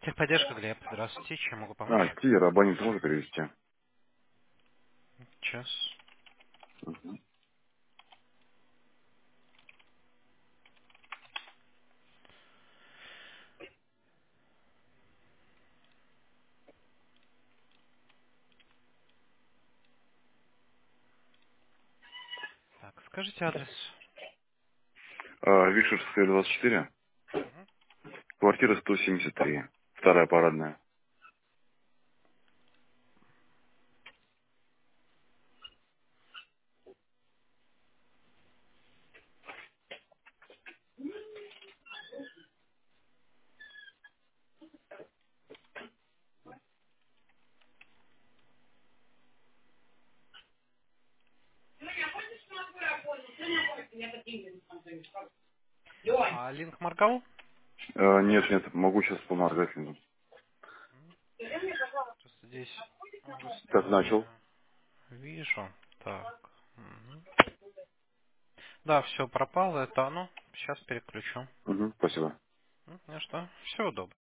Техподдержка, Глеб. Здравствуйте. Чем могу помочь? Кира, абонент можно перевести? Сейчас. Так, скажите адрес. Вишерская, 24, Мгм. квартира 173, вторая парадная. А линк моргал? Нет, нет, могу сейчас поморгать. Просто здесь Как просто начал? не вижу. Так. Мгм. Да, все пропало. Это оно. Сейчас переключу. Спасибо. Ну что, всего доброго.